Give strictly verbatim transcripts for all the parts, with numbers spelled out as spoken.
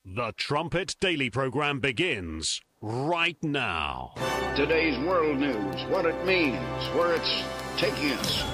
The Trumpet Daily program begins right now. Today's world news, what it means, where it's taking us.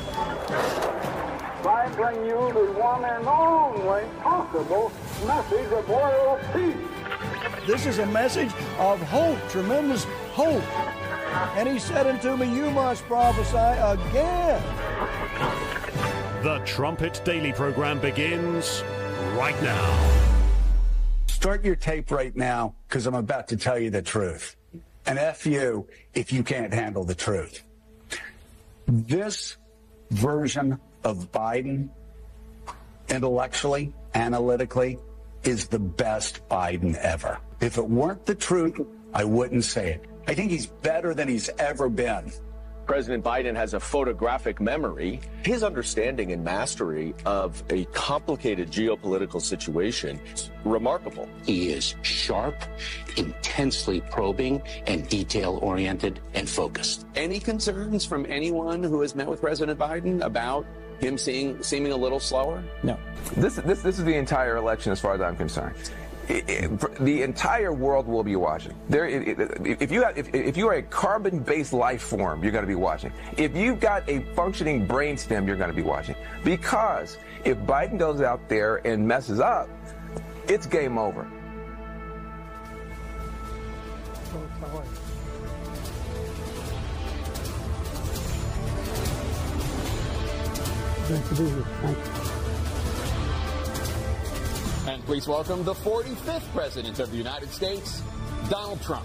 I bring you the one and only possible message of world peace. This is a message of hope, tremendous hope. And he said unto me, you must prophesy again. The Trumpet Daily program begins right now. Start your tape right now, because I'm about to tell you the truth. And F you if you can't handle the truth. This version of Biden, intellectually, analytically, is the best Biden ever. If it weren't the truth, I wouldn't say it. I think he's better than he's ever been. President Biden has a photographic memory. His understanding and mastery of a complicated geopolitical situation is remarkable. He is sharp, intensely probing, and detail-oriented and focused. Any concerns from anyone who has met with President Biden about him seeing, seeming a little slower? No. This, this, this is the entire election as far as I'm concerned. It, it, the entire world will be watching. There, it, it, if you have, if, if you are a carbon-based life form, you're going to be watching. If you've got a functioning brainstem, you're going to be watching. Because if Biden goes out there and messes up, it's game over. Great to be here. Thank you. And please welcome the forty-fifth President of the United States, Donald Trump.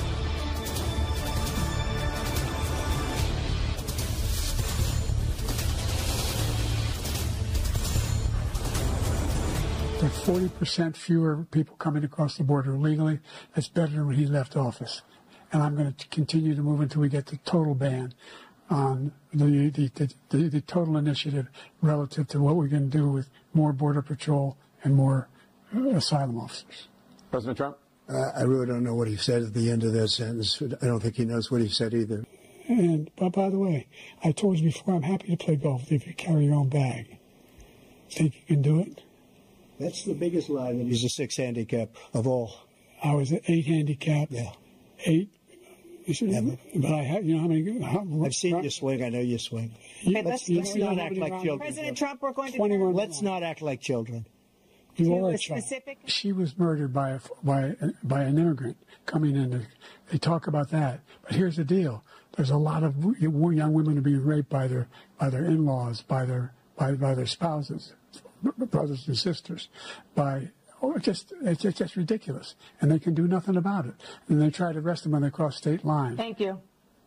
There are forty percent fewer people coming across the border illegally. That's better than when he left office. And I'm going to continue to move until we get the total ban on the, the, the, the, the total initiative relative to what we're going to do with more Border Patrol and more uh, asylum officers. President Trump? Uh, I really don't know what he said at the end of that sentence. I don't think he knows what he said either. And but by the way, I told you before, I'm happy to play golf if you carry your own bag. Think you can do it? That's the biggest lie, that he's a six handicap of all. I was an eight handicap. Yeah. Eight. Yeah, but, but I have, you know how many? How, I've seen right? you swing. I know you swing. Okay, let's, let's you know, not act like children. President Trump, we're going to. twenty-one Let's not act like children. You are a a child. specific. She was murdered by a, by by an immigrant coming in. They talk about that, but here's the deal: there's a lot of young women are being raped by their by their in-laws, by their by by their spouses, brothers and sisters, by. Oh, it's just, it's just, just ridiculous. And they can do nothing about it. And they try to arrest them when they cross state lines. Thank you.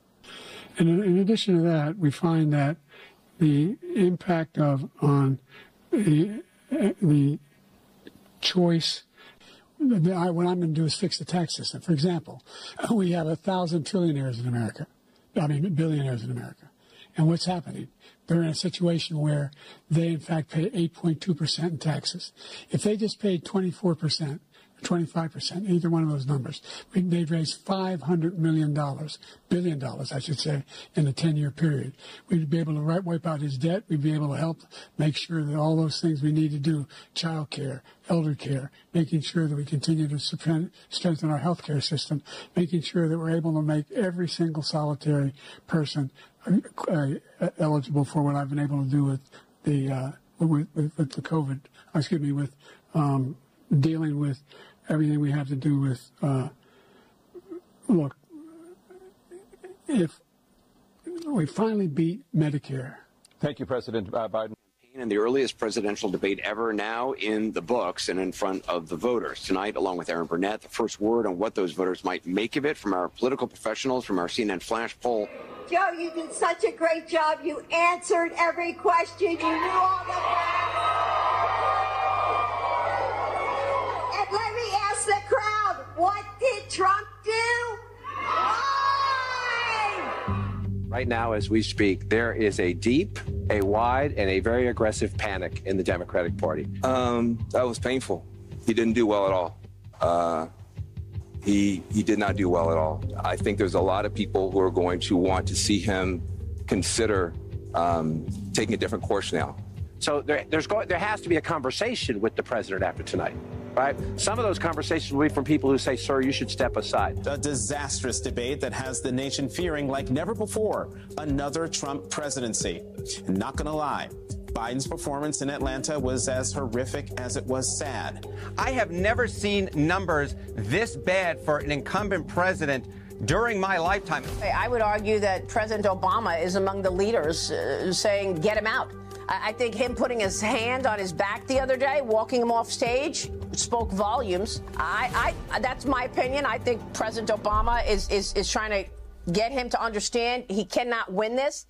And in, in addition to that, we find that the impact of on the, the choice, the, I, what I'm going to do is fix the tax system. For example, we have a thousand trillionaires in America. I mean, billionaires in America. And what's happening? They're in a situation where they, in fact, pay eight point two percent in taxes. If they just paid twenty-four percent, or twenty-five percent, either one of those numbers, they'd raise five hundred million dollars, billion dollars, I should say, in a ten-year period. We'd be able to wipe out his debt. We'd be able to help make sure that all those things we need to do, child care, elder care, making sure that we continue to strengthen our health care system, making sure that we're able to make every single solitary person uh, eligible for what I've been able to do with the uh, with, with, with the COVID, excuse me, with um, dealing with everything we have to do with. Uh, look, if we finally beat Medicare. Thank you, President uh, Biden. And the earliest presidential debate ever, now in the books and in front of the voters. Tonight, along with Aaron Burnett, the first word on what those voters might make of it from our political professionals, from our C N N Flash poll. Joe, you did such a great job. You answered every question. You knew all the facts. And let me ask the crowd, what did Trump do? Why? Right now, as we speak, there is a deep, a wide, and a very aggressive panic in the Democratic Party. Um, that was painful. He didn't do well at all. Uh, he he did not do well at all. I think there's a lot of people who are going to want to see him consider um, taking a different course now. So there, there's go, there has to be a conversation with the president after tonight. right? Some of those conversations will be from people who say, sir, you should step aside. A disastrous debate that has the nation fearing like never before another Trump presidency. And not going to lie, Biden's performance in Atlanta was as horrific as it was sad. I have never seen numbers this bad for an incumbent president during my lifetime. I would argue that President Obama is among the leaders uh, saying, get him out. I think him putting his hand on his back the other day, walking him off stage, spoke volumes. I, I, that's my opinion. I think President Obama is, is, is trying to get him to understand he cannot win this.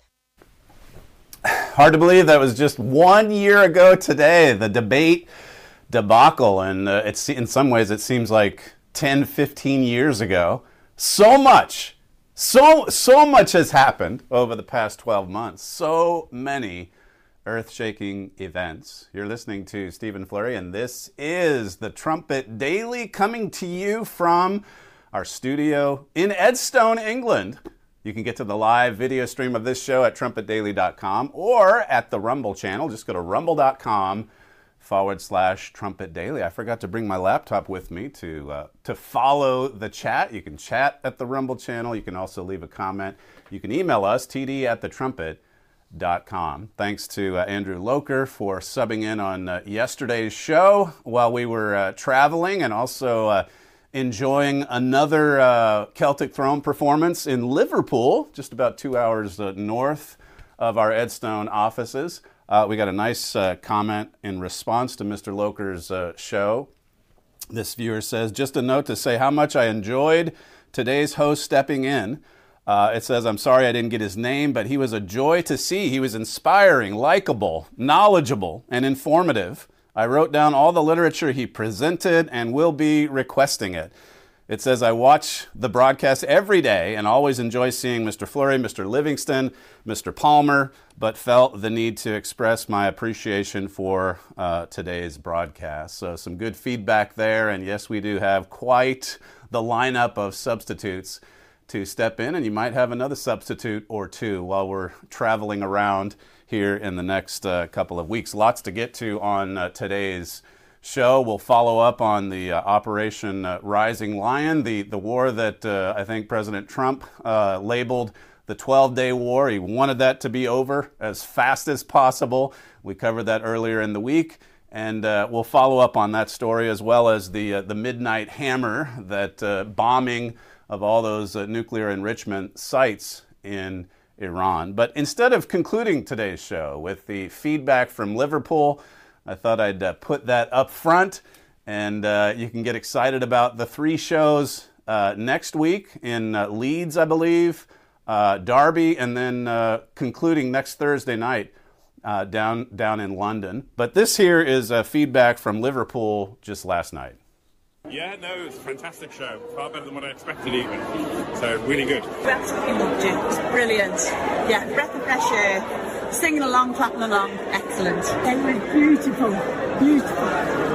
Hard to believe that was just one year ago today, the debate debacle. And uh, it's, in some ways, it seems like ten, fifteen years ago. So much, so, so much has happened over the past twelve months. So many earth-shaking events. You're listening to Stephen Flurry, and this is the Trumpet Daily, coming to you from our studio in Edstone, England. You can get to the live video stream of this show at trumpet daily dot com or at the Rumble channel. Just go to rumble.com forward slash Trumpet Daily. I forgot to bring my laptop with me to uh, to follow the chat. You can chat at the Rumble channel. You can also leave a comment. You can email us, t d at the trumpet dot com. Thanks to uh, Andrew Loker for subbing in on uh, yesterday's show while we were uh, traveling, and also uh, enjoying another uh, Celtic Throne performance in Liverpool, just about two hours uh, north of our Edstone offices. Uh, we got a nice uh, comment in response to Mister Loker's uh, show. This viewer says, just a note to say how much I enjoyed today's host stepping in. Uh, it says, I'm sorry I didn't get his name, but he was a joy to see. He was inspiring, likable, knowledgeable, and informative. I wrote down all the literature he presented and will be requesting it. It says, I watch the broadcast every day and always enjoy seeing Mister Flurry, Mister Livingston, Mister Palmer, but felt the need to express my appreciation for uh, today's broadcast. So some good feedback there. And yes, we do have quite the lineup of substitutes to step in, and you might have another substitute or two while we're traveling around here in the next uh, couple of weeks. Lots to get to on uh, today's show. We'll follow up on the uh, Operation uh, Rising Lion, the, the war that uh, I think President Trump uh, labeled the twelve-day war. He wanted that to be over as fast as possible. We covered that earlier in the week, and uh, we'll follow up on that story, as well as the, uh, the Midnight Hammer, that uh, bombing of all those uh, nuclear enrichment sites in Iran. But instead of concluding today's show with the feedback from Liverpool, I thought I'd uh, put that up front, and uh, you can get excited about the three shows uh, next week in uh, Leeds, I believe, uh, Derby, and then uh, concluding next Thursday night uh, down, down in London. But this here is uh, feedback from Liverpool just last night. Yeah, no, it was a fantastic show. Far better than what I expected even. So, really good. We absolutely loved it. It was brilliant. Yeah, breath of fresh air. Singing along, clapping along. Excellent. They were beautiful. Beautiful.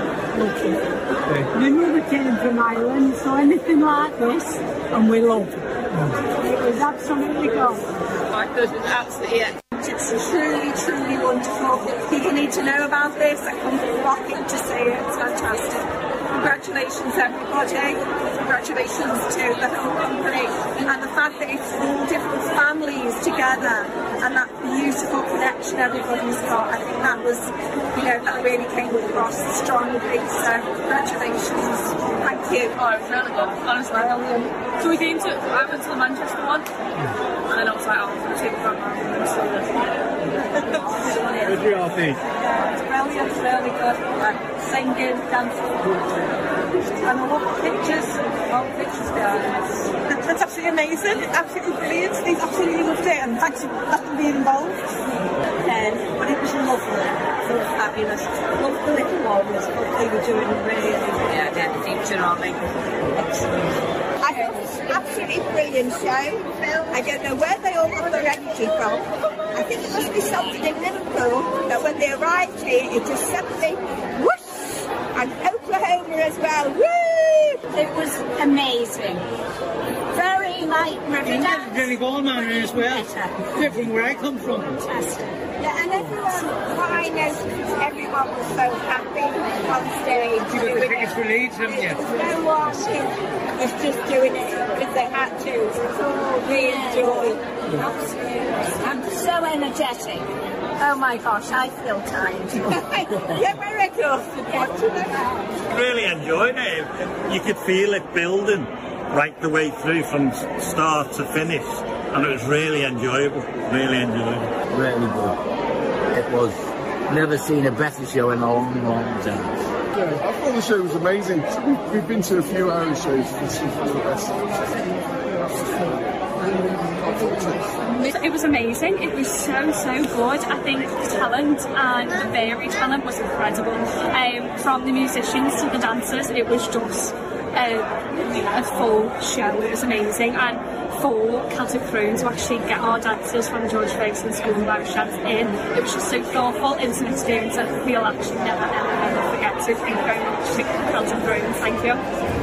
Okay. My mother came from Ireland, so anything like this, and we loved it. It was absolutely gorgeous. I thought it was absolutely it. It's truly, truly wonderful. People need to know about this. I come flocking to see it. It's fantastic. Congratulations, everybody. Congratulations to the whole company. And the fact that it's all different families together and that beautiful connection everybody's got, I think that was, you know, that really came across strongly. So, congratulations. Thank you. Oh, it was really good, honestly. So we came to, I went to the Manchester one, and then I was like, oh, I'm going to take the front row. What did you all think? Yeah, it's brilliant, really good. Like, singing, dancing. And I love the pictures. All the pictures behind it. That's absolutely amazing. Absolutely brilliant. They've absolutely loved it, and thanks for letting me involved. Then, but it was lovely. It was fabulous. Loved the little ones, but they were doing really, yeah, yeah, the feature on me. Excellent. I thought it was an absolutely brilliant show. I don't know where they all got their energy from. I think it must be something in Liverpool that when they arrived here, it just suddenly whoosh, and Oklahoma as well. Woo! It was amazing. Very like relaxed. Very warm manner as well. Different where I come from. Fantastic. Yeah, and everyone, what I noticed, everyone was so happy on stage. You got the tickets for Leeds, haven't you? No one was just doing it because they had to. It was all we enjoy. Absolutely. I'm so energetic. Oh my gosh, I feel tired. Yeah, we're exhausted. Really enjoyed it. You could feel it building right the way through from start to finish, and it was really enjoyable. Really enjoyable. Really good. It was. Never seen a better show in a long, long time. Yeah, I thought the show was amazing. We've, we've been to a few Irish shows. This was one of the best. It was amazing. It was so, so good. I think the talent and the varied talent was incredible. Um, from the musicians to the dancers, it was just a, a full show. It was amazing. And for Celtic Throne to actually get our dancers from the George Ferguson School of Irish Dance in, it was just so thoughtful. It's an experience that we'll actually never, ever, ever forget. So thank you very much to Celtic Throne. Thank you.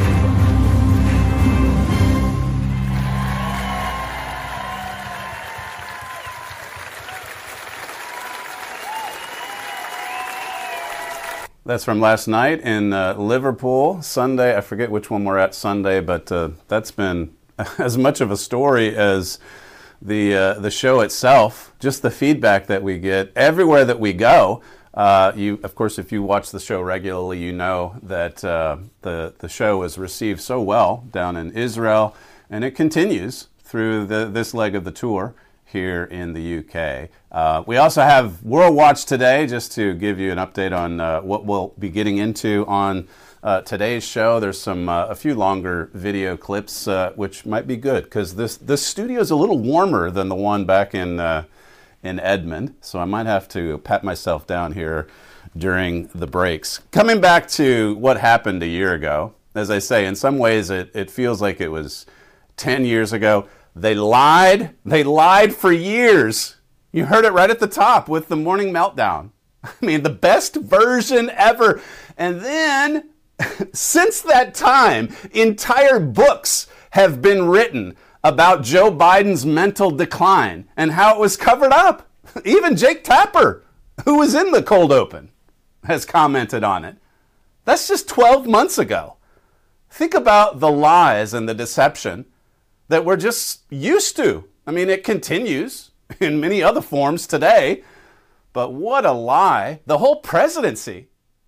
That's from last night in uh, Liverpool, Sunday. I forget which one we're at Sunday, but uh, that's been as much of a story as the uh, the show itself. Just the feedback that we get everywhere that we go. Uh, you, of course, if you watch the show regularly, you know that uh, the the show is received so well down in Israel, and it continues through the, this leg of the tour here in the U K. Uh, we also have World Watch today, just to give you an update on uh, what we'll be getting into on uh, today's show. There's some uh, a few longer video clips, uh, which might be good because this this studio is a little warmer than the one back in uh, in Edmond, so I might have to pat myself down here during the breaks. Coming back to what happened a year ago, as I say, in some ways it, it feels like it was ten years ago. They lied. They lied for years. You heard it right at the top with the Morning Meltdown. I mean, the best version ever. And then, since that time, entire books have been written about Joe Biden's mental decline and how it was covered up. Even Jake Tapper, who was in the cold open, has commented on it. That's just twelve months ago. Think about the lies and the deception that we're just used to. I mean, it continues in many other forms today, but what a lie. The whole presidency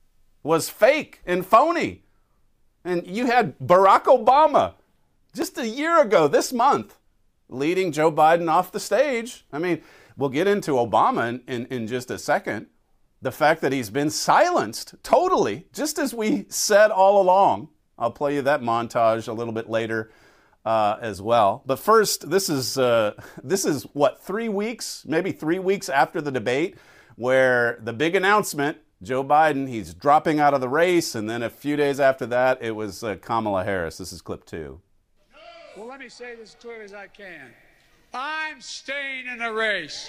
was fake and phony. And you had Barack Obama just a year ago this month leading Joe Biden off the stage. I mean, we'll get into Obama in, in, in just a second. The fact that he's been silenced totally, just as we said all along. I'll play you that montage a little bit later Uh, as well. But first, this is uh, this is what, three weeks, maybe three weeks after the debate, where the big announcement, Joe Biden, he's dropping out of the race, and then a few days after that, it was uh, Kamala Harris. This is clip two. Well, let me say this as clear as I can. I'm staying in the race.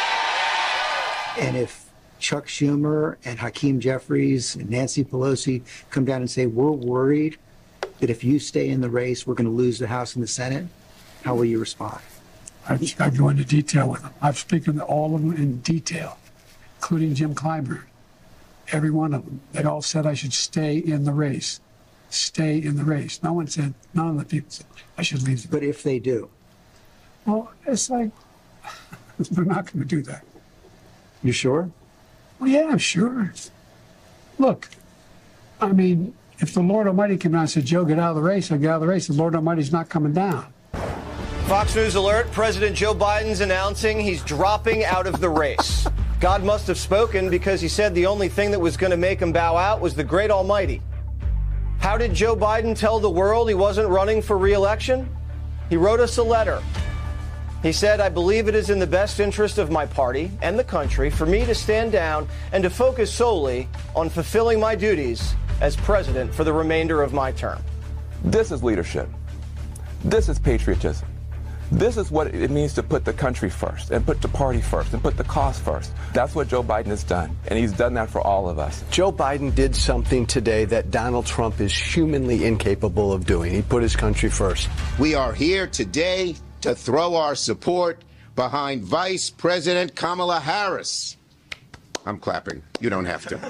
And if Chuck Schumer and Hakeem Jeffries and Nancy Pelosi come down and say, we're worried that if you stay in the race, we're going to lose the House and the Senate, how will you respond? I, I go into detail with them. I've spoken to all of them in detail, including Jim Clyburn. Every one of them. They all said I should stay in the race. Stay in the race. No one said, none of the people said I should leave. But if they do? Well, it's like, they're not going to do that. You sure? Well, yeah, I'm sure. Look, I mean, if the Lord Almighty came out and said, Joe, get out of the race, I'll get out of the race. The Lord Almighty's not coming down. Fox News alert, President Joe Biden's announcing he's dropping out of the race. God must have spoken because he said the only thing that was going to make him bow out was the great Almighty. How did Joe Biden tell the world he wasn't running for re-election? He wrote us a letter. He said, I believe it is in the best interest of my party and the country for me to stand down and to focus solely on fulfilling my duties as president for the remainder of my term. This is leadership. This is patriotism. This is what it means to put the country first, and put the party first, and put the cause first. That's what Joe Biden has done, and he's done that for all of us. Joe Biden did something today that Donald Trump is humanly incapable of doing. He put his country first. We are here today to throw our support behind Vice President Kamala Harris. I'm clapping. You don't have to.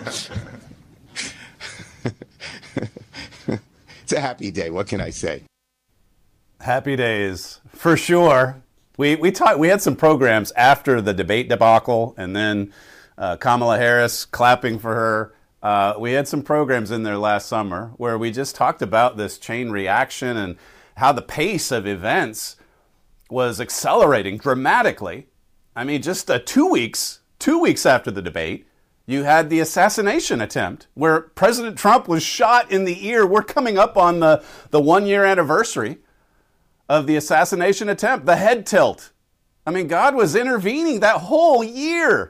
It's a happy day. What can I say? Happy days, for sure. We we talked. We had some programs after the debate debacle, and then uh, Kamala Harris clapping for her. Uh, we had some programs in there last summer where we just talked about this chain reaction and how the pace of events was accelerating dramatically. I mean, just uh, two weeks, two weeks after the debate, you had the assassination attempt where President Trump was shot in the ear. We're coming up on the, the one-year anniversary of the assassination attempt, the head tilt. I mean, God was intervening that whole year.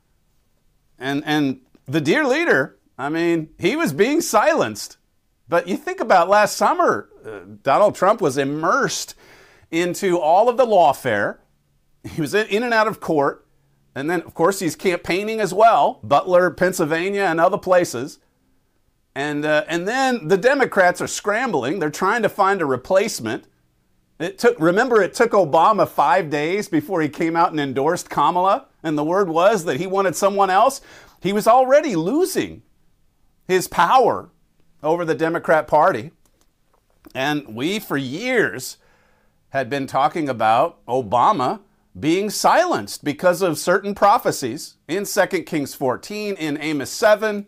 And and the dear leader, I mean, he was being silenced. But you think about last summer, uh, Donald Trump was immersed into all of the lawfare. He was in and out of court. And then, of course, he's campaigning as well, Butler, Pennsylvania, and other places. And uh, and then the Democrats are scrambling. They're trying to find a replacement. It took, remember, it took Obama five days before he came out and endorsed Kamala, and the word was that he wanted someone else. He was already losing his power over the Democrat Party. And we, for years, had been talking about Obama being silenced because of certain prophecies in Second Kings fourteen, in Amos seven.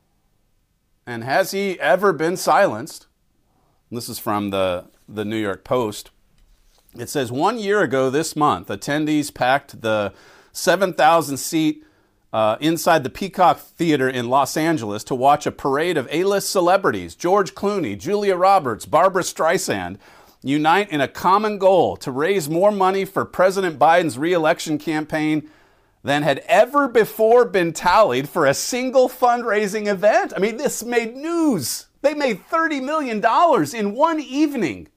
And has he ever been silenced? This is from the, the New York Post. It says, one year ago this month, attendees packed the seven thousand seat uh, inside the Peacock Theater in Los Angeles to watch a parade of A-list celebrities, George Clooney, Julia Roberts, Barbara Streisand, unite in a common goal to raise more money for President Biden's re-election campaign than had ever before been tallied for a single fundraising event. I mean, this made news. They made thirty million dollars in one evening.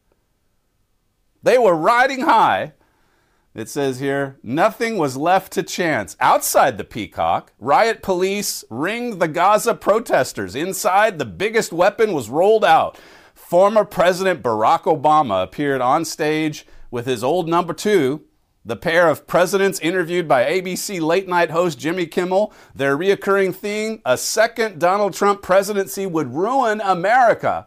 They were riding high. It says here, nothing was left to chance. Outside the Peacock, riot police ringed the Gaza protesters. Inside, the biggest weapon was rolled out. Former President Barack Obama appeared on stage with his old number two. The pair of presidents interviewed by A B C late night host Jimmy Kimmel. Their reoccurring theme, a second Donald Trump presidency would ruin America.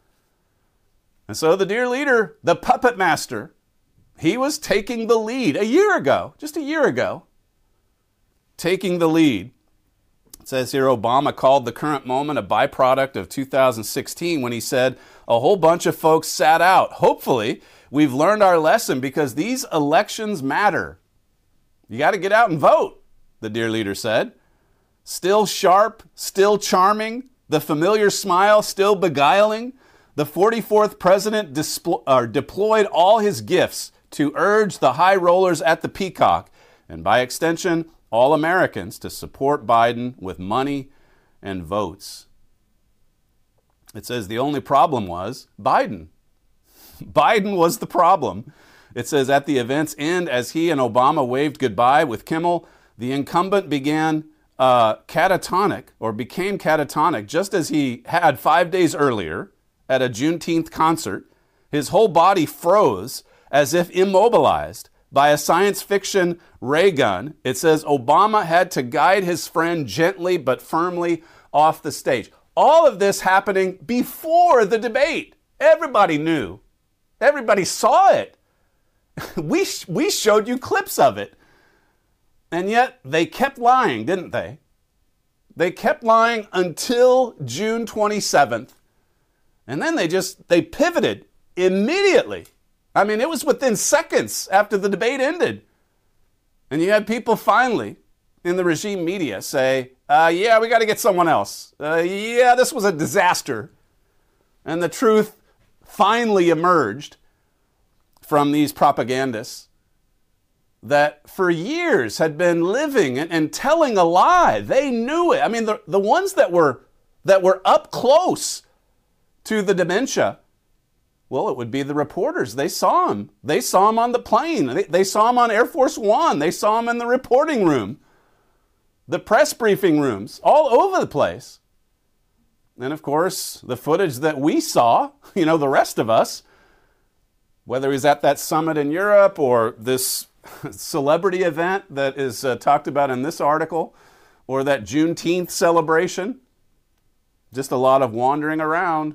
And so the dear leader, the puppet master, he was taking the lead a year ago, just a year ago, taking the lead. It says here, Obama called the current moment a byproduct of two thousand sixteen when he said a whole bunch of folks sat out. Hopefully, we've learned our lesson because these elections matter. You got to get out and vote, the dear leader said. Still sharp, still charming, the familiar smile still beguiling. The forty-fourth president displ- uh, deployed all his gifts to urge the high rollers at the Peacock, and by extension, all Americans, to support Biden with money and votes. It says the only problem was Biden. Biden was the problem. It says at the event's end, as he and Obama waved goodbye with Kimmel, the incumbent began uh, catatonic, or became catatonic, just as he had five days earlier at a Juneteenth concert. His whole body froze as if immobilized by a science fiction ray gun. It says Obama had to guide his friend gently but firmly off the stage. All of this happening before the debate. Everybody knew. Everybody saw it. We, we showed you clips of it. And yet they kept lying, didn't they? They kept lying until June twenty-seventh. And then they just, they pivoted immediately. I mean, it was within seconds after the debate ended. And you had people finally in the regime media say, uh, yeah, we got to get someone else. Uh, yeah, this was a disaster. And the truth finally emerged from these propagandists that for years had been living and, and telling a lie. They knew it. I mean, the, the ones that were that were up close to the dementia, Well, it would be the reporters. They saw him. They saw him on the plane. They, they saw him on Air Force One. They saw him in the reporting room, the press briefing rooms, all over the place. And of course, the footage that we saw, you know, the rest of us, whether he's at that summit in Europe or this celebrity event that is uh, talked about in this article, or that Juneteenth celebration, just a lot of wandering around.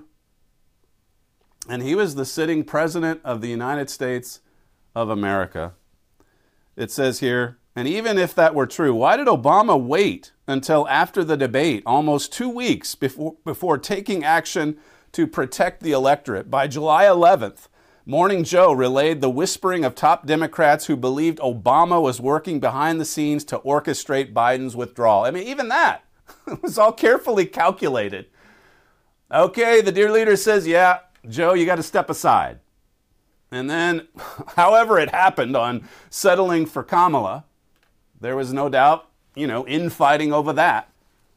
And he was the sitting president of the United States of America. It says here, and even if that were true, why did Obama wait until after the debate, almost two weeks before, before taking action to protect the electorate? By July eleventh, Morning Joe relayed the whispering of top Democrats who believed Obama was working behind the scenes to orchestrate Biden's withdrawal. I mean, even that was all carefully calculated. Okay, the dear leader says, yeah, Joe, you got to step aside. And then, however it happened on settling for Kamala, there was no doubt, you know, infighting over that.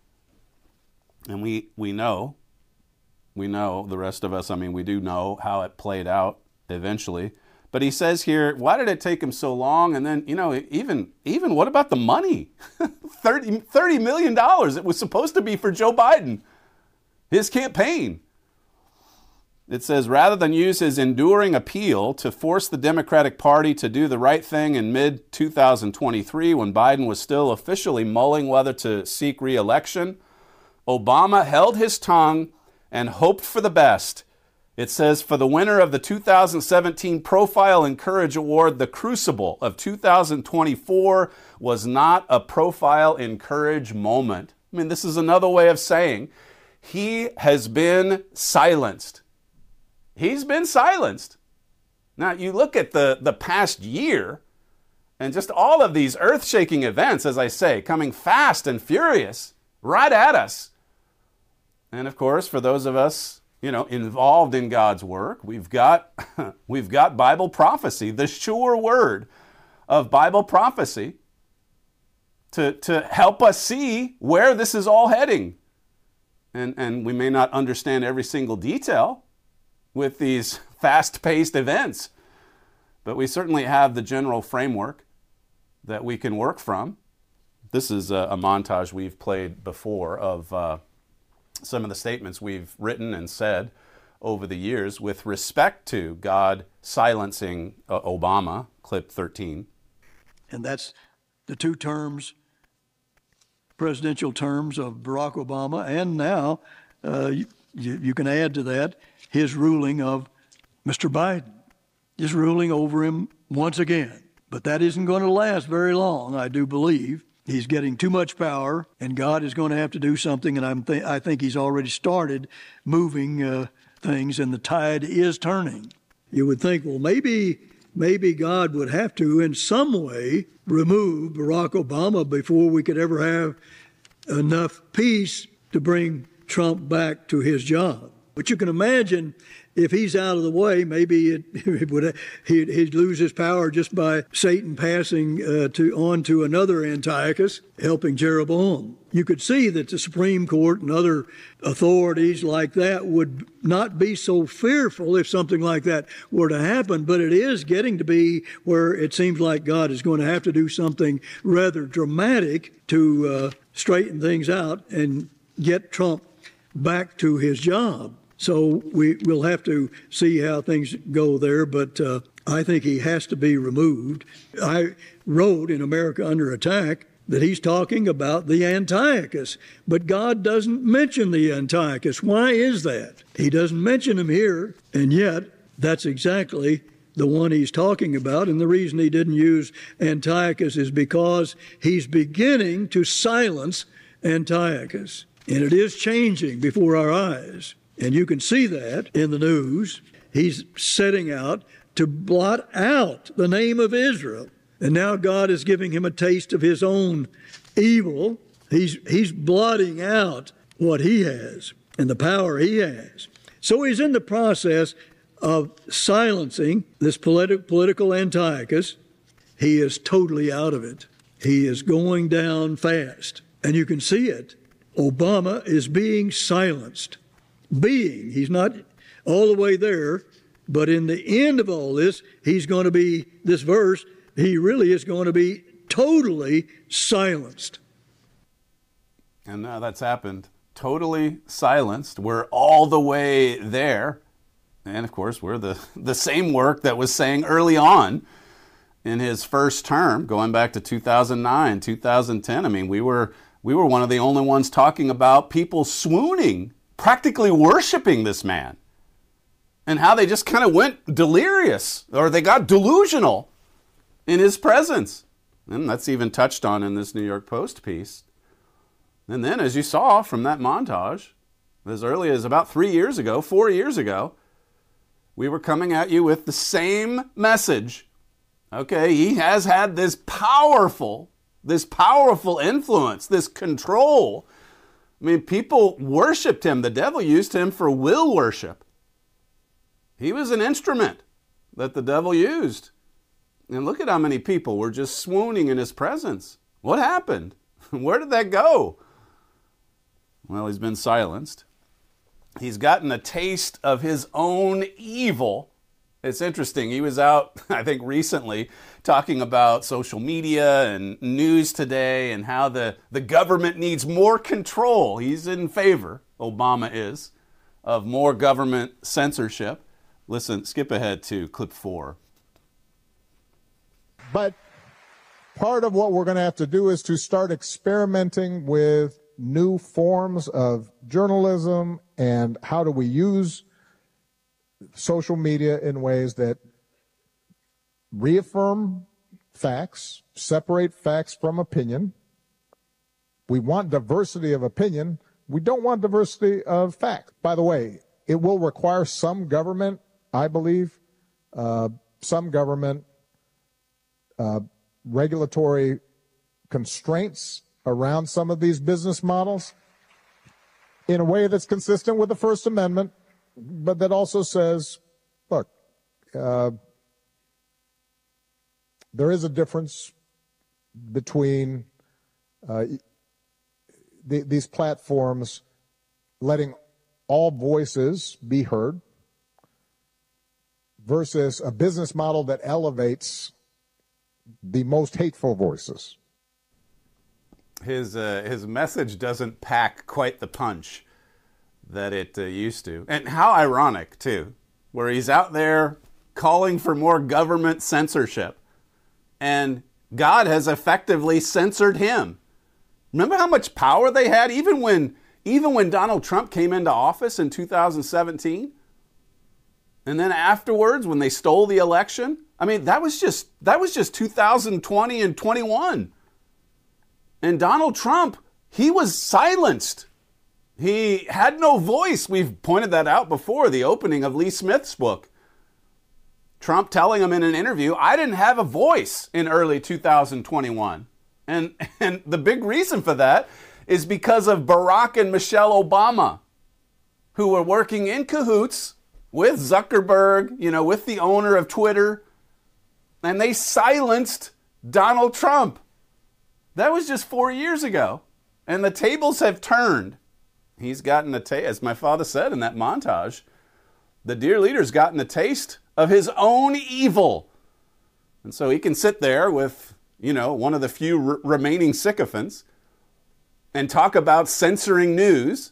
And we we know, we know, the rest of us, I mean, we do know how it played out eventually. But he says here, why did it take him so long? And then, you know, even, even what about the money? thirty million dollars. It was supposed to be for Joe Biden, his campaign. It says, rather than use his enduring appeal to force the Democratic Party to do the right thing in mid twenty twenty-three, when Biden was still officially mulling whether to seek re-election, Obama held his tongue and hoped for the best. It says, for the winner of the two thousand seventeen Profile and Courage Award, the crucible of two thousand twenty-four was not a Profile in Courage moment. I mean, this is another way of saying he has been silenced. He's been silenced. Now, you look at the, the past year and just all of these earth-shaking events, as I say, coming fast and furious right at us. And of course, for those of us, you know, involved in God's work, we've got, we've got Bible prophecy, the sure word of Bible prophecy to, to help us see where this is all heading. And, and we may not understand every single detail with these fast-paced events, but we certainly have the general framework that we can work from. This is a, a montage we've played before of uh, some of the statements we've written and said over the years with respect to God silencing uh, Obama, clip thirteen. And that's the two terms, presidential terms of Barack Obama, and now uh, you, you can add to that his ruling of Mister Biden, his ruling over him once again. But that isn't going to last very long, I do believe. He's getting too much power, and God is going to have to do something, and I'm th- I think he's already started moving uh, things, and the tide is turning. You would think, well, maybe, maybe God would have to, in some way, remove Barack Obama before we could ever have enough peace to bring Trump back to his job. But you can imagine if he's out of the way, maybe it, it would he'd, he'd lose his power just by Satan passing uh, to on to another Antiochus, helping Jeroboam. You could see that the Supreme Court and other authorities like that would not be so fearful if something like that were to happen, but it is getting to be where it seems like God is going to have to do something rather dramatic to uh, straighten things out and get Trump back to his job. So we will have to see how things go there, but uh, I think he has to be removed. I wrote in America Under Attack that he's talking about the Antiochus, but God doesn't mention the Antiochus. Why is that? He doesn't mention him here, and yet that's exactly the one he's talking about. And the reason he didn't use Antiochus is because he's beginning to silence Antiochus. And it is changing before our eyes. And you can see that in the news. He's setting out to blot out the name of Israel. And now God is giving him a taste of his own evil. He's, he's blotting out what he has and the power he has. So he's in the process of silencing this politi- political Antiochus. He is totally out of it. He is going down fast. And you can see it. Obama is being silenced. Being. He's not all the way there, But in the end of all this, he's going to be, this verse, he really is going to be totally silenced. And now that's happened. Totally silenced. We're all the way there. And of course, we're the, the same work that was saying early on in his first term, going back to two thousand nine, two thousand ten. I mean, we were we were one of the only ones talking about people swooning, practically worshiping this man, and how they just kind of went delirious, or they got delusional in his presence. And that's even touched on in this New York Post piece. And then, as you saw from that montage, as early as about three years ago, four years ago, we were coming at you with the same message. Okay, he has had this powerful, this powerful influence, this control. I mean, people worshiped him. The devil used him for will worship. He was an instrument that the devil used. And look at how many people were just swooning in his presence. What happened? Where did that go? Well, he's been silenced. He's gotten a taste of his own evil. It's interesting. He was out, I think, recently talking about social media and news today and how the, the government needs more control. He's in favor, Obama is, of more government censorship. Listen, skip ahead to clip four. But part of what we're going to have to do is to start experimenting with new forms of journalism and how do we use social media in ways that reaffirm facts, separate facts from opinion. We want diversity of opinion. We don't want diversity of fact. By the way, it will require some government, I believe, uh, some government uh, regulatory constraints around some of these business models in a way that's consistent with the First Amendment, but that also says, look, uh, there is a difference between uh, the, these platforms letting all voices be heard versus a business model that elevates the most hateful voices. His uh, his message doesn't pack quite the punch that it uh, used to. And how ironic, too, where he's out there calling for more government censorship. And God has effectively censored him. Remember how much power they had even when even when Donald Trump came into office in two thousand seventeen? And then afterwards, when they stole the election? I mean, that was just that was just two thousand twenty and twenty-one. And Donald Trump, he was silenced. He had no voice. We've pointed that out before, the opening of Lee Smith's book. Trump telling him in an interview, I didn't have a voice in early two thousand twenty-one. And, and the big reason for that is because of Barack and Michelle Obama, who were working in cahoots with Zuckerberg, you know, with the owner of Twitter, and they silenced Donald Trump. That was just four years ago, and the tables have turned. He's gotten a taste, as my father said in that montage, the dear leader's gotten a taste of his own evil. And so he can sit there with, you know, one of the few r- remaining sycophants and talk about censoring news,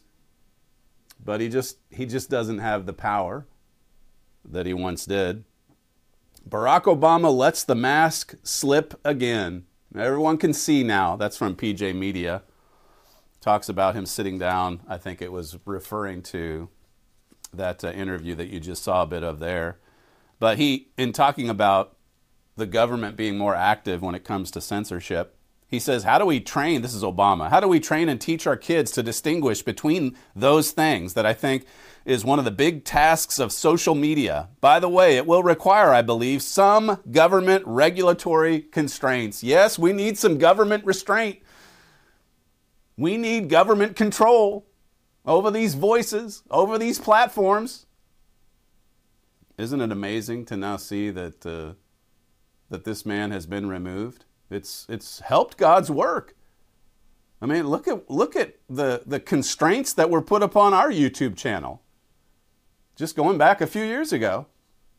but he just he just doesn't have the power that he once did. Barack Obama lets the mask slip again. Everyone can see now. That's from P J Media. Talks about him sitting down. I think it was referring to that uh, interview that you just saw a bit of there. But he, in talking about the government being more active when it comes to censorship, he says, how do we train, this is Obama, how do we train and teach our kids to distinguish between those things that I think is one of the big tasks of social media? By the way, it will require, I believe, some government regulatory constraints. Yes, we need some government restraint. We need government control over these voices, over these platforms. Isn't it amazing to now see that uh, that this man has been removed? It's it's helped God's work. I mean, look at look at the, the constraints that were put upon our YouTube channel. Just going back a few years ago.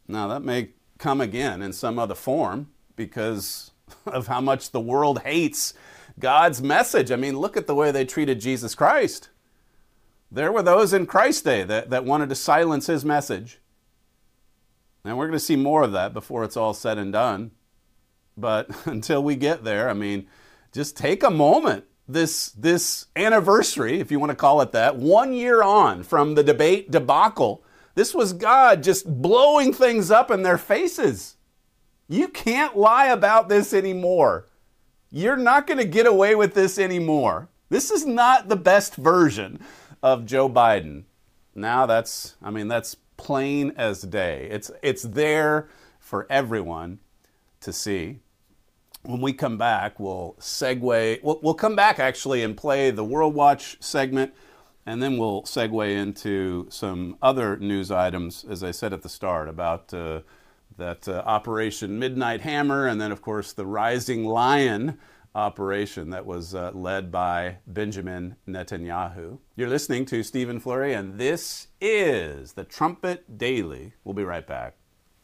Now, that may come again in some other form because of how much the world hates God's message. I mean, look at the way they treated Jesus Christ. There were those in Christ's day that, that wanted to silence his message. And we're going to see more of that before it's all said and done. But until we get there, I mean, just take a moment. This, this anniversary, if you want to call it that, one year on from the debate debacle, this was God just blowing things up in their faces. You can't lie about this anymore. You're not going to get away with this anymore. This is not the best version of Joe Biden. Now that's, I mean, that's plain as day. It's, it's there for everyone to see. When we come back, we'll segue, we'll, we'll come back actually and play the World Watch segment, and then we'll segue into some other news items, as I said at the start, about uh, that uh, Operation Midnight Hammer, and then, of course, the Rising Lion operation that was uh, led by Benjamin Netanyahu. You're listening to Stephen Flurry, and this is the Trumpet Daily. We'll be right back.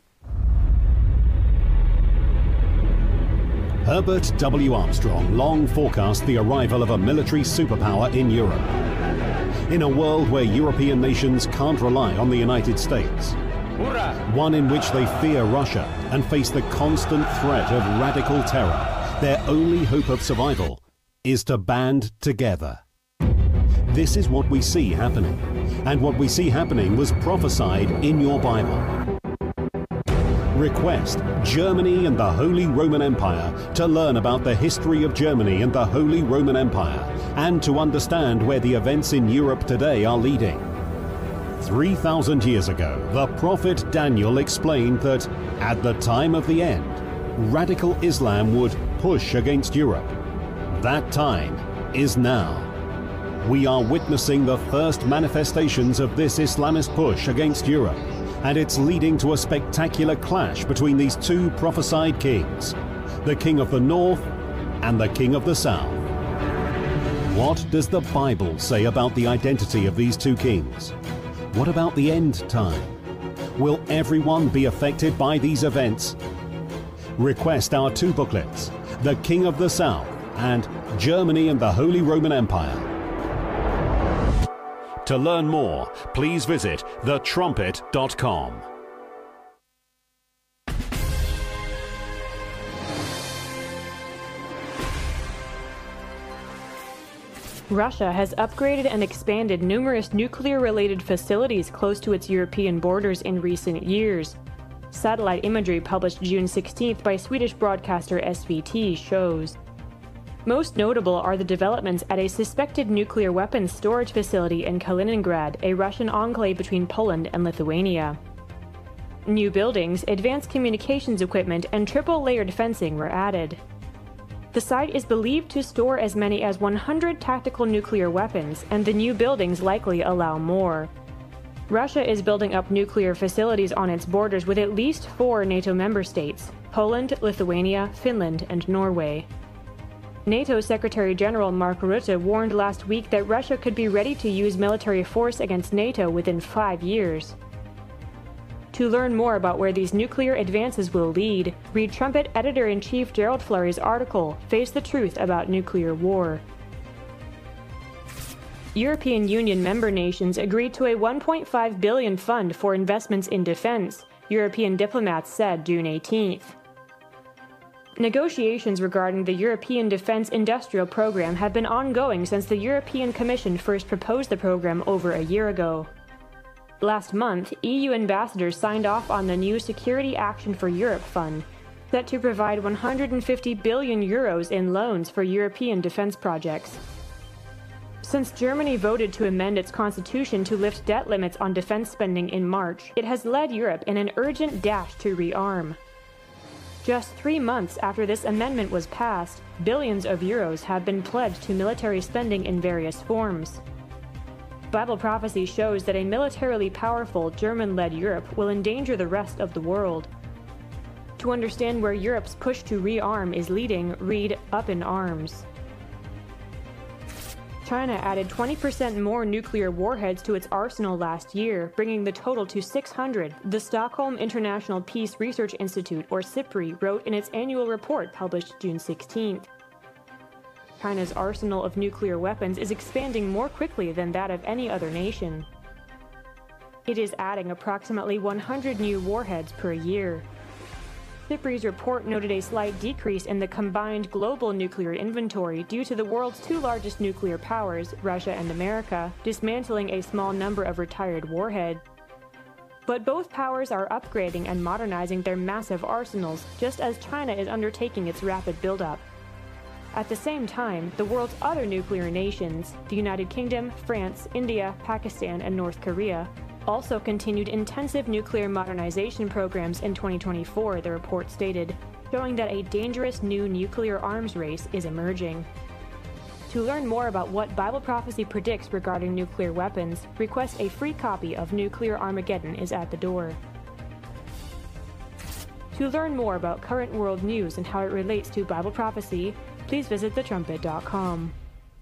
Herbert W. Armstrong long forecast the arrival of a military superpower in Europe. In a world where European nations can't rely on the United States, one in which they fear Russia and face the constant threat of radical terror, their only hope of survival is to band together. This is what we see happening, and what we see happening was prophesied in your Bible. Request Germany and the Holy Roman Empire to learn about the history of Germany and the Holy Roman Empire, and to understand where the events in Europe today are leading. three thousand years ago, the prophet Daniel explained that at the time of the end, radical Islam would push against Europe. That time is now. We are witnessing the first manifestations of this Islamist push against Europe, and it's leading to a spectacular clash between these two prophesied kings, the King of the North and the King of the South. What does the Bible say about the identity of these two kings? What about the end time? Will everyone be affected by these events? Request our two booklets, The King of the South and Germany and the Holy Roman Empire. To learn more, please visit the trumpet dot com. Russia has upgraded and expanded numerous nuclear-related facilities close to its European borders in recent years. Satellite imagery published June sixteenth by Swedish broadcaster S V T shows. Most notable are the developments at a suspected nuclear weapons storage facility in Kaliningrad, a Russian enclave between Poland and Lithuania. New buildings, advanced communications equipment, and triple-layered fencing were added. The site is believed to store as many as one hundred tactical nuclear weapons, and the new buildings likely allow more. Russia is building up nuclear facilities on its borders with at least four NATO member states: Poland, Lithuania, Finland, and Norway. NATO Secretary General Mark Rutte warned last week that Russia could be ready to use military force against NATO within five years. To learn more about where these nuclear advances will lead, read Trumpet Editor-in-Chief Gerald Flurry's article, Face the Truth About Nuclear War. European Union member nations agreed to a one point five billion dollars fund for investments in defense, European diplomats said June eighteenth. Negotiations regarding the European Defense Industrial Program have been ongoing since the European Commission first proposed the program over a year ago. Last month, E U ambassadors signed off on the new Security Action for Europe Fund, set to provide one hundred fifty billion euros in loans for European defense projects. Since Germany voted to amend its constitution to lift debt limits on defense spending in March, it has led Europe in an urgent dash to rearm. Just three months after this amendment was passed, billions of euros have been pledged to military spending in various forms. Bible prophecy shows that a militarily powerful German-led Europe will endanger the rest of the world. To understand where Europe's push to rearm is leading, read Up in Arms. China added twenty percent more nuclear warheads to its arsenal last year, bringing the total to six hundred, the Stockholm International Peace Research Institute, or SIPRI, wrote in its annual report published June sixteenth. China's arsenal of nuclear weapons is expanding more quickly than that of any other nation. It is adding approximately one hundred new warheads per year. SIPRI's report noted a slight decrease in the combined global nuclear inventory due to the world's two largest nuclear powers, Russia and America, dismantling a small number of retired warheads. But both powers are upgrading and modernizing their massive arsenals, just as China is undertaking its rapid buildup. At the same time, the world's other nuclear nations, the United Kingdom, France, India, Pakistan, and North Korea, also continued intensive nuclear modernization programs in twenty twenty-four, the report stated, showing that a dangerous new nuclear arms race is emerging. To learn more about what Bible prophecy predicts regarding nuclear weapons, request a free copy of Nuclear Armageddon is at the door. To learn more about current world news and how it relates to Bible prophecy, please visit the trumpet dot com.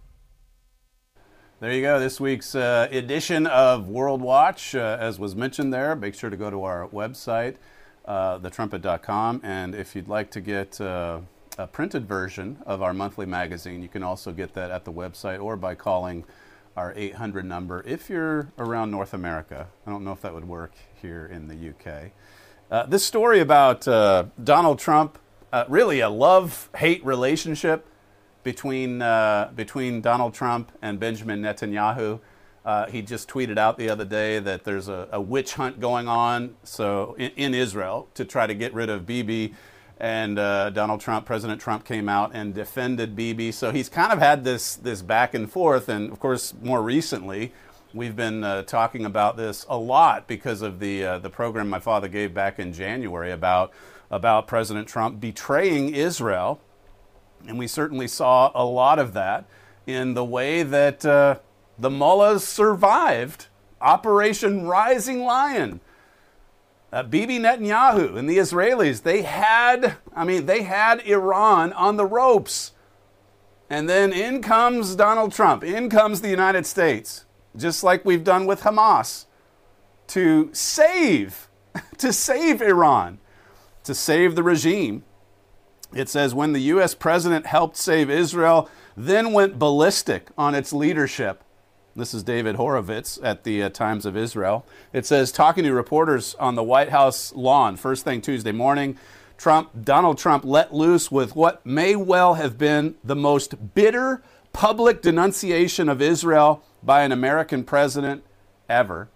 There you go, this week's uh, edition of World Watch. Uh, as was mentioned there, make sure to go to our website, uh, the trumpet dot com, and if you'd like to get uh, a printed version of our monthly magazine, you can also get that at the website or by calling our eight hundred number if you're around North America. I don't know if that would work here in the U K. Uh, this story about uh, Donald Trump, uh, really a love-hate relationship between uh, between Donald Trump and Benjamin Netanyahu. Uh, he just tweeted out the other day that there's a, a witch hunt going on so in, in Israel to try to get rid of Bibi, and uh, Donald Trump, President Trump, came out and defended Bibi. So he's kind of had this this back and forth, and of course more recently we've been uh, talking about this a lot because of the uh, the program my father gave back in January about about President Trump betraying Israel. And we certainly saw a lot of that in the way that uh, the mullahs survived Operation Rising Lion. Uh, Bibi Netanyahu and the Israelis, they had, I mean, they had Iran on the ropes. And then in comes Donald Trump, in comes the United States, just like we've done with Hamas, to save, to save Iran, to save the regime. It says, when the U S president helped save Israel, then went ballistic on its leadership. This is David Horowitz at the uh, Times of Israel. It says, talking to reporters on the White House lawn, first thing Tuesday morning, Trump, Donald Trump let loose with what may well have been the most bitter public denunciation of Israel by an American president ever.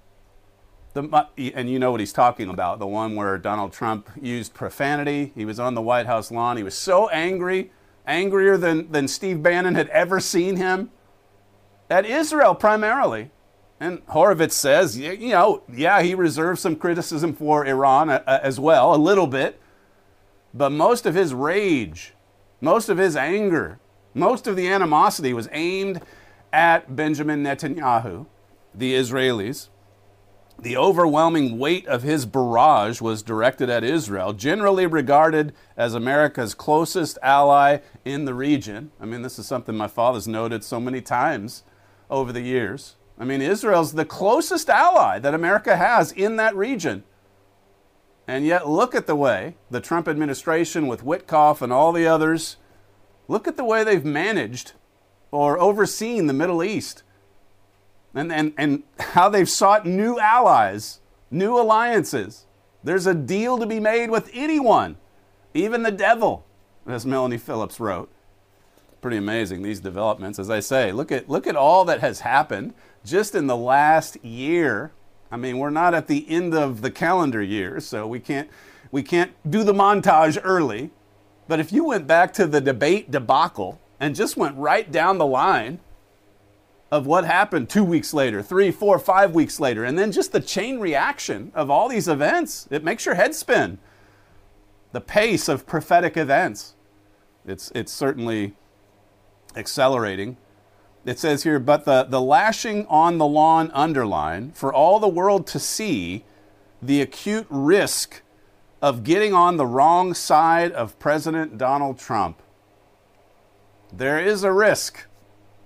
The, and you know what he's talking about, the one where Donald Trump used profanity. He was on the White House lawn. He was so angry, angrier than, than Steve Bannon had ever seen him, at Israel primarily. And Horowitz says, you know, yeah, he reserved some criticism for Iran as well, a little bit. But most of his rage, most of his anger, most of the animosity was aimed at Benjamin Netanyahu, the Israelis. The overwhelming weight of his barrage was directed at Israel, generally regarded as America's closest ally in the region. I mean, this is something my father's noted so many times over the years. I mean, Israel's the closest ally that America has in that region. And yet, look at the way the Trump administration with Witkoff and all the others, look at the way they've managed or overseen the Middle East. And, and, and how they've sought new allies, new alliances. There's a deal to be made with anyone, even the devil, as Melanie Phillips wrote. Pretty amazing, these developments. As I say, look at, look at all that has happened just in the last year. I mean, we're not at the end of the calendar year, so we can't, we can't do the montage early. But if you went back to the debate debacle and just went right down the line of what happened two weeks later, three, four, five weeks later, and then just the chain reaction of all these events, it makes your head spin. The pace of prophetic events, it's it's certainly accelerating. It says here, but the, the lashing on the lawn underline, for all the world to see the acute risk of getting on the wrong side of President Donald Trump. There is a risk.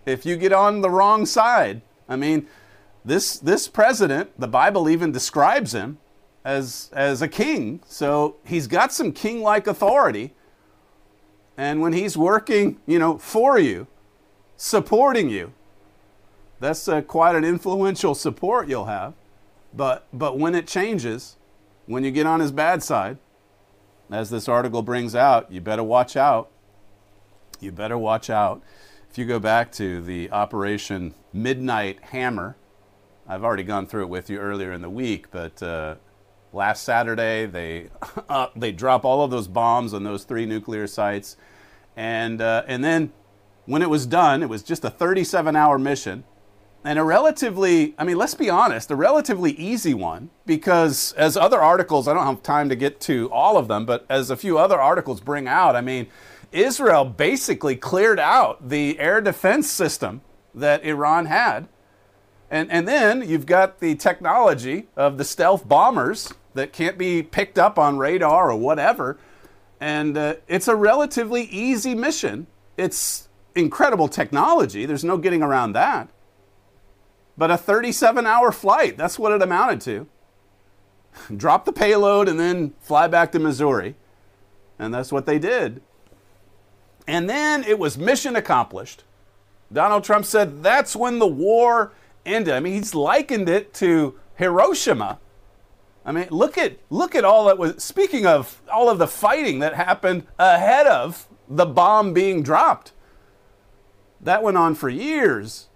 if you get on the wrong side. I mean, this this president, the Bible even describes him as as a king, so he's got some king-like authority. And when he's working, you know, for you, supporting you, that's uh, quite an influential support you'll have. But but when it changes, when you get on his bad side, as this article brings out, you better watch out. You better watch out. If you go back to the Operation Midnight Hammer, I've already gone through it with you earlier in the week, but uh, last Saturday they uh, they drop all of those bombs on those three nuclear sites, and uh, and then when it was done, it was just a thirty-seven hour mission, and a relatively, I mean, let's be honest, a relatively easy one, because as other articles, I don't have time to get to all of them, but as a few other articles bring out, I mean, Israel basically cleared out the air defense system that Iran had. And, and then you've got the technology of the stealth bombers that can't be picked up on radar or whatever. And uh, it's a relatively easy mission. It's incredible technology. There's no getting around that. But a thirty-seven hour flight, that's what it amounted to. Drop the payload and then fly back to Missouri. And that's what they did. And then it was mission accomplished. Donald Trump said that's when the war ended. I mean, he's likened it to Hiroshima. I mean, look at look at all that was, speaking of all of the fighting that happened ahead of the bomb being dropped. That went on for years.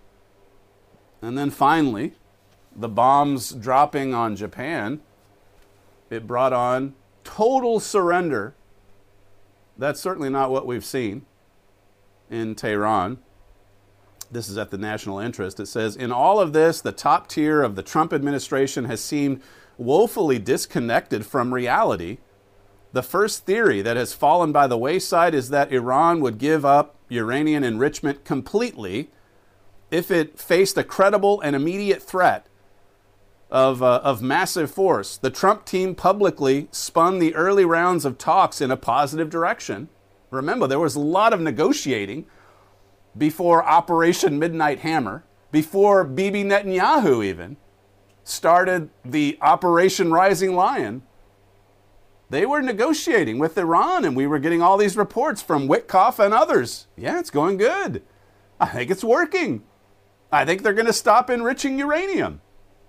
And then finally, the bombs dropping on Japan, it brought on total surrender. That's certainly not what we've seen in Tehran. This is at the National Interest. It says, in all of this, the top tier of the Trump administration has seemed woefully disconnected from reality. The first theory that has fallen by the wayside is that Iran would give up uranium enrichment completely if it faced a credible and immediate threat of, uh, of massive force. The Trump team publicly spun the early rounds of talks in a positive direction. Remember, there was a lot of negotiating before Operation Midnight Hammer, before Bibi Netanyahu even started the Operation Rising Lion. They were negotiating with Iran, and we were getting all these reports from Witkoff and others. Yeah, it's going good. I think it's working. I think they're going to stop enriching uranium.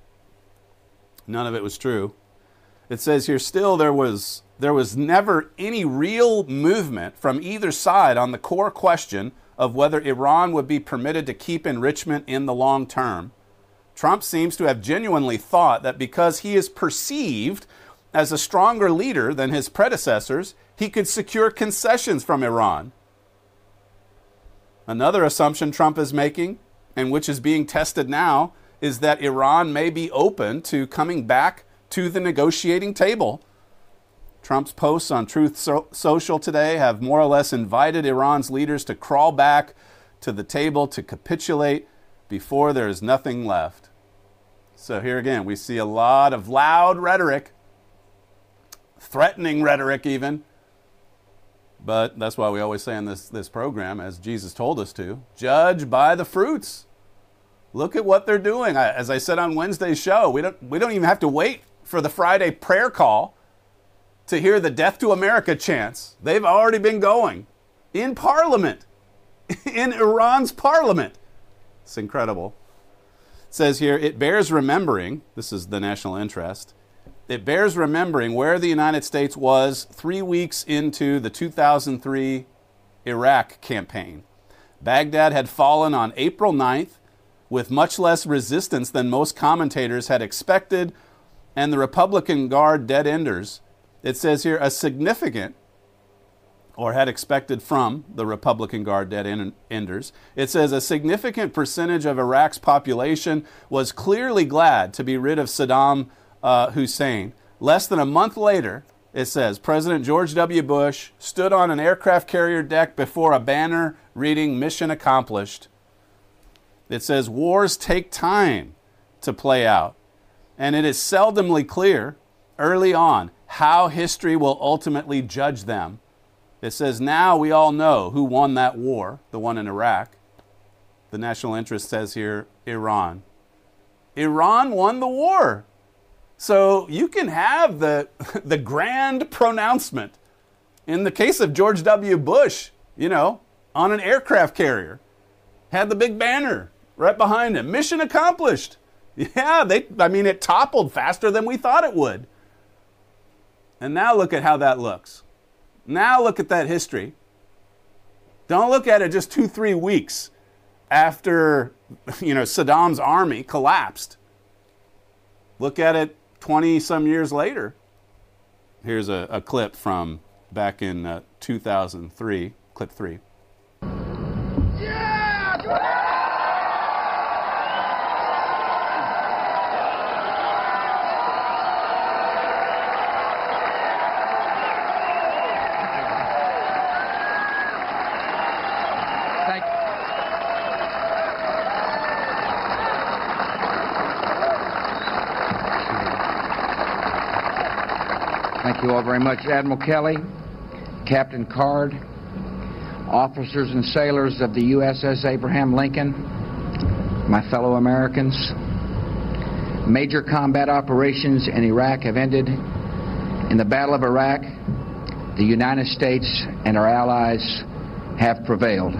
None of it was true. It says here, still there was there was never any real movement from either side on the core question of whether Iran would be permitted to keep enrichment in the long term. Trump seems to have genuinely thought that because he is perceived as a stronger leader than his predecessors, he could secure concessions from Iran. Another assumption Trump is making, and which is being tested now, is that Iran may be open to coming back to the negotiating table. Trump's posts on Truth so- Social today have more or less invited Iran's leaders to crawl back to the table to capitulate before there is nothing left. So here again, we see a lot of loud rhetoric, threatening rhetoric even. But that's why we always say in this, this program, as Jesus told us to, judge by the fruits. Look at what they're doing. I, as I said on Wednesday's show, we don't we don't even have to wait for the Friday prayer call to hear the Death to America chants. They've already been going in Parliament, in Iran's Parliament. It's incredible. It says here, it bears remembering, this is the National Interest, it bears remembering where the United States was three weeks into the two thousand three Iraq campaign. Baghdad had fallen on April ninth, with much less resistance than most commentators had expected, and the Republican Guard dead-enders, it says here, a significant, or had expected from the Republican Guard dead-enders, it says a significant percentage of Iraq's population was clearly glad to be rid of Saddam uh, Hussein. Less than a month later, it says, President George W. Bush stood on an aircraft carrier deck before a banner reading, "Mission accomplished." It says wars take time to play out, and it is seldomly clear early on how history will ultimately judge them. It says now we all know who won that war, the one in Iraq. The national interest says here, Iran. Iran won the war. So you can have the, the grand pronouncement. In the case of George W. Bush, you know, on an aircraft carrier, had the big banner right behind him. Mission accomplished. Yeah, they, I mean, it toppled faster than we thought it would. And now look at how that looks. Now look at that history. Don't look at it just two, three weeks after, you know, Saddam's army collapsed. Look at it twenty some years later. Here's a, a clip from back in uh, two thousand three, clip three. Thank you all very much, Admiral Kelly, Captain Card, officers and sailors of the U S S Abraham Lincoln, my fellow Americans. Major combat operations in Iraq have ended. In the Battle of Iraq, the United States and our allies have prevailed.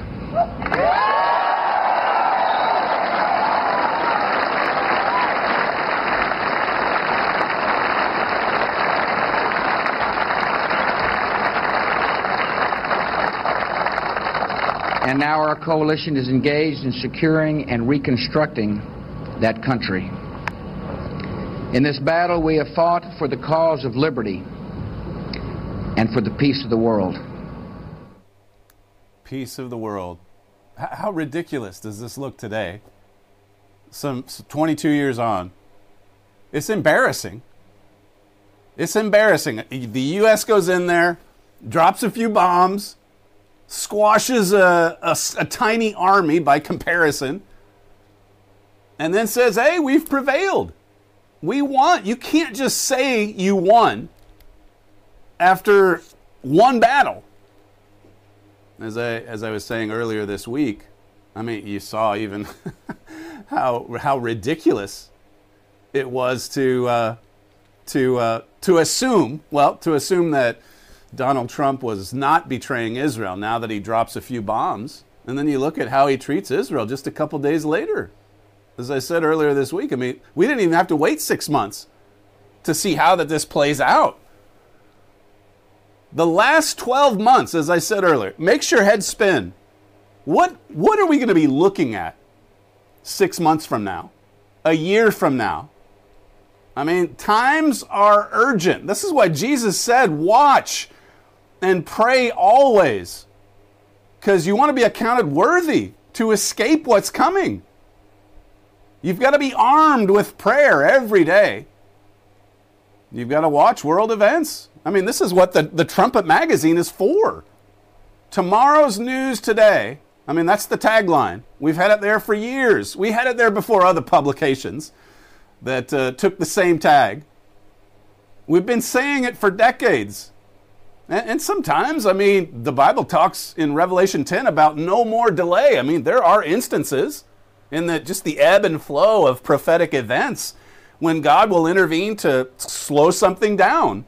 And now our coalition is engaged in securing and reconstructing that country. In this battle, we have fought for the cause of liberty and for the peace of the world. Peace of the world. H- how ridiculous does this look today? Some twenty-two years on. It's embarrassing. It's embarrassing. The U S goes in there, drops a few bombs, squashes a, a, a tiny army by comparison, and then says, hey, we've prevailed. We won. You can't just say you won after one battle. As I, as I was saying earlier this week, I mean, you saw even how, how ridiculous it was to, uh, to, uh, to assume, well, to assume that Donald Trump was not betraying Israel now that he drops a few bombs. And then you look at how he treats Israel just a couple days later. As I said earlier this week, I mean, we didn't even have to wait six months to see how that this plays out. The last twelve months, as I said earlier, makes your head spin. What, what are we going to be looking at six months from now? A year from now? I mean, times are urgent. This is why Jesus said, watch and pray always, because you want to be accounted worthy to escape what's coming. You've got to be armed with prayer every day. You've got to watch world events. I mean, this is what the, the Trumpet magazine is for. Tomorrow's news today. I mean, that's the tagline. We've had it there for years. We had it there before other publications that uh, took the same tag. We've been saying it for decades. And, and sometimes, I mean, the Bible talks in Revelation ten about no more delay. I mean, there are instances in the, just the ebb and flow of prophetic events when God will intervene to slow something down.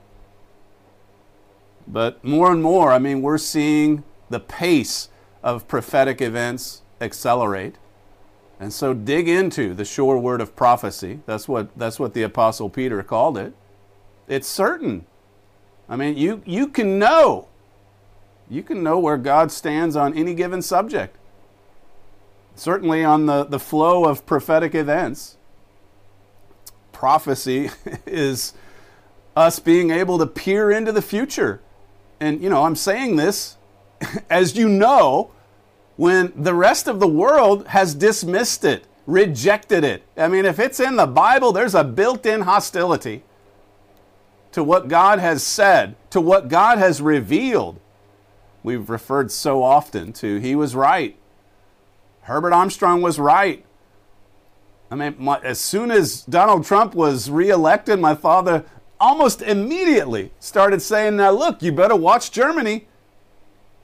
But more and more, I mean, we're seeing the pace of prophetic events accelerate. And so dig into the sure word of prophecy. That's what that's what the Apostle Peter called it. It's certain. I mean, you, you can know. You can know where God stands on any given subject. Certainly on the, the flow of prophetic events. Prophecy is us being able to peer into the future. And, you know, I'm saying this, as you know, when the rest of the world has dismissed it, rejected it. I mean, if it's in the Bible, there's a built-in hostility to what God has said, to what God has revealed. We've referred so often to, he was right. Herbert Armstrong was right. I mean, my, as soon as Donald Trump was reelected, my father almost immediately started saying, now look, you better watch Germany.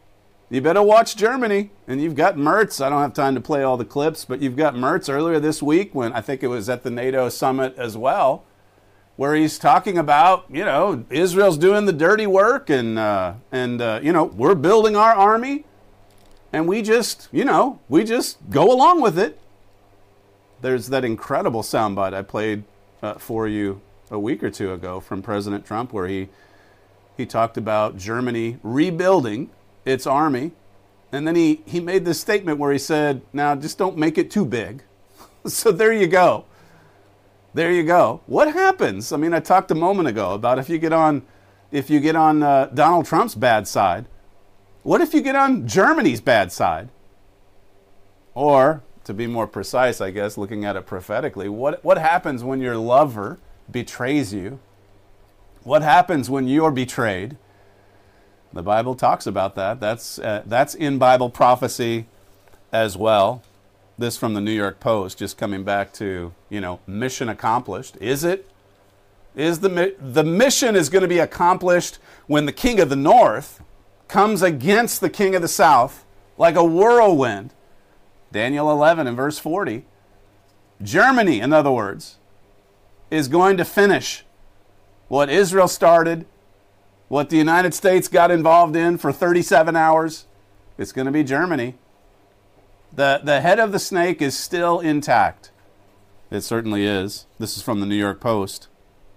You better watch Germany. And you've got Merz. I don't have time to play all the clips, but you've got Merz earlier this week when I think it was at the NATO summit as well, where he's talking about, you know, Israel's doing the dirty work and, uh, and uh, you know, we're building our army and we just, you know, we just go along with it. There's that incredible soundbite I played uh, for you a week or two ago from President Trump where he he talked about Germany rebuilding its army. And then he, he made this statement where he said, now just don't make it too big. So there you go. There you go. What happens? I mean, I talked a moment ago about if you get on, if you get on uh, Donald Trump's bad side. What if you get on Germany's bad side? Or, to be more precise, I guess, looking at it prophetically, what what happens when your lover betrays you? What happens when you're betrayed? The Bible talks about that. That's uh, that's in Bible prophecy as well. This from the New York Post, just coming back to, you know, mission accomplished. Is it? Is the the mission is going to be accomplished when the king of the north comes against the king of the south like a whirlwind? Daniel eleven and verse forty. Germany, in other words, is going to finish what Israel started, what the United States got involved in for thirty-seven hours. It's going to be Germany. The, the head of the snake is still intact. It certainly is. This is from the New York Post.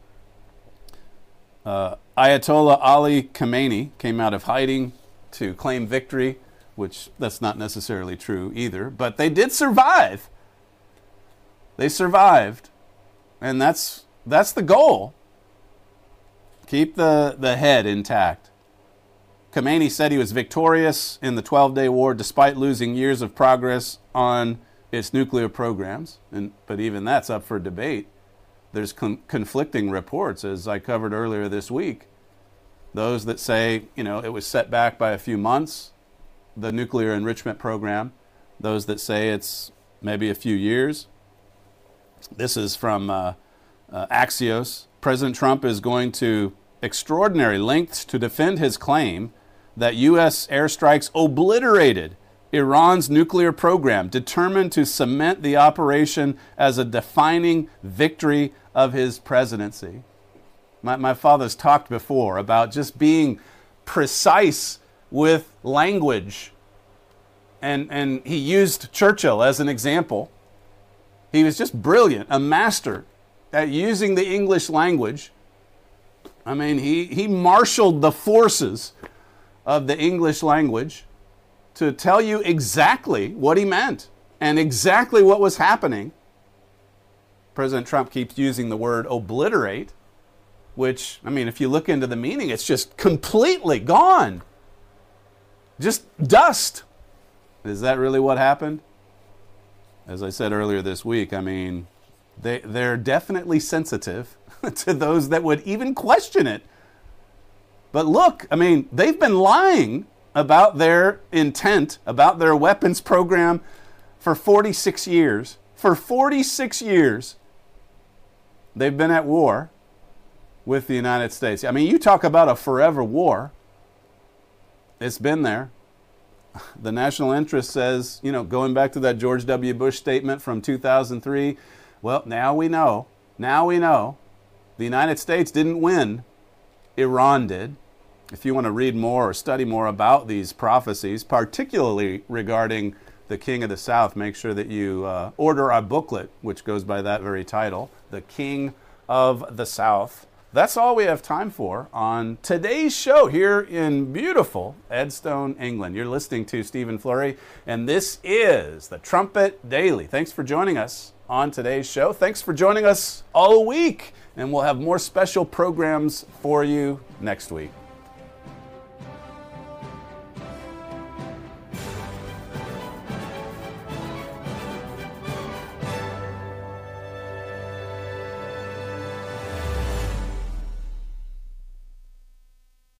Uh, Ayatollah Ali Khamenei came out of hiding to claim victory, which that's not necessarily true either, but they did survive. They survived. And that's that's the goal. Keep the, the head intact. Khamenei said he was victorious in the twelve-day war despite losing years of progress on its nuclear programs. And, but even that's up for debate. There's con- conflicting reports, as I covered earlier this week. Those that say, you know, it was set back by a few months, the nuclear enrichment program. Those that say it's maybe a few years. This is from uh, uh, Axios. President Trump is going to extraordinary lengths to defend his claim that U S airstrikes obliterated Iran's nuclear program, determined to cement the operation as a defining victory of his presidency. My, my father's talked before about just being precise with language. And, and he used Churchill as an example. He was just brilliant, a master at using the English language. I mean, he, he marshaled the forces of the English language to tell you exactly what he meant and exactly what was happening. President Trump keeps using the word obliterate, which, I mean, if you look into the meaning, it's just completely gone. Just dust. Is that really what happened? As I said earlier this week, I mean, they, they're definitely sensitive to those that would even question it. But look, I mean, they've been lying about their intent, about their weapons program for forty-six years. For forty-six years, they've been at war with the United States. I mean, you talk about a forever war. It's been there. The national interest says, you know, going back to that George W. Bush statement from two thousand three, well, now we know, now we know the United States didn't win. Iran did. If you want to read more or study more about these prophecies, particularly regarding the King of the South, make sure that you uh, order our booklet, which goes by that very title, The King of the South. That's all we have time for on today's show here in beautiful Edstone, England. You're listening to Stephen Flurry, and this is the Trumpet Daily. Thanks for joining us on today's show. Thanks for joining us all week, and we'll have more special programs for you next week.